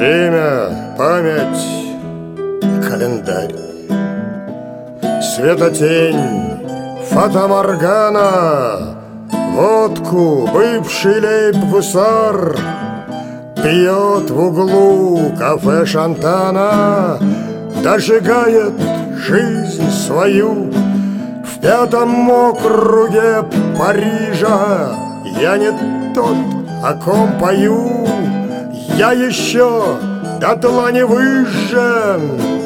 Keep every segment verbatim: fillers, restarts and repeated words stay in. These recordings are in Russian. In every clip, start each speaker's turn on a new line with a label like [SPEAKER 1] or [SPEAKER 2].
[SPEAKER 1] Время, память, календарь, светотень, фатаморгана, водку бывший лейб-гусар пьет в углу кафе Шантана, дожигает жизнь свою в пятом округе Парижа. Я не тот, о ком пою, я еще дотла не выжжен.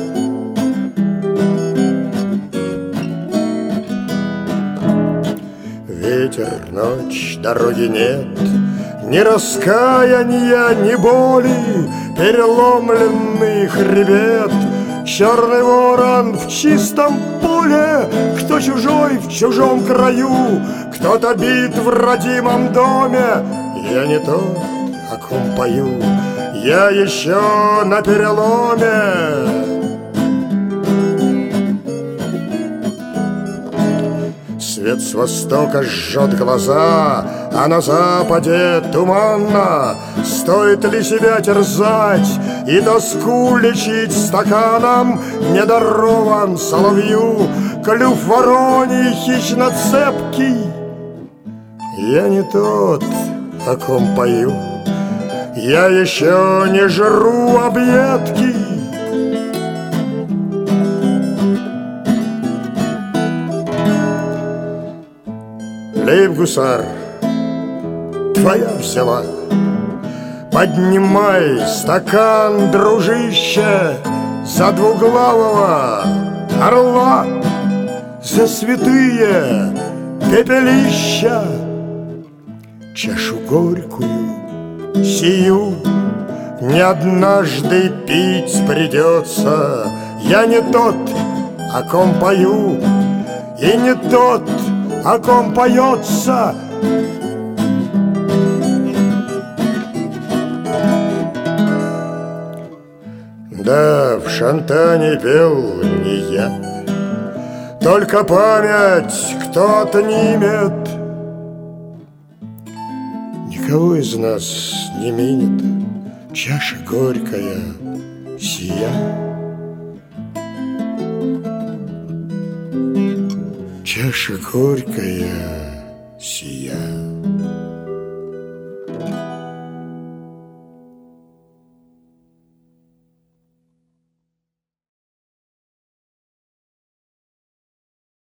[SPEAKER 1] Ветер, ночь, дороги нет, ни раскаяния, ни боли, переломленный хребет, черный ворон в чистом поле, кто чужой в чужом краю, кто-то бит в родимом доме. Я не тот, о ком пою, я еще на переломе. Свет с востока жжет глаза, а на западе туманно. Стоит ли себя терзать и тоску лечить стаканом? Не дарован соловью клюв вороний хищно-цепкий. Я не тот, о ком пою, я еще не жру объедки. Лейб-гусар, твоя взяла. Поднимай стакан, дружище, за двуглавого орла, за святые пепелища. Чашу горькую сию не однажды пить придется. Я не тот, о ком пою, и не тот, о ком поется. Да, в Шантане пел не я, только память кто отнимет. Никого из нас не минет чаша горькая сия. Чаша горькая сия.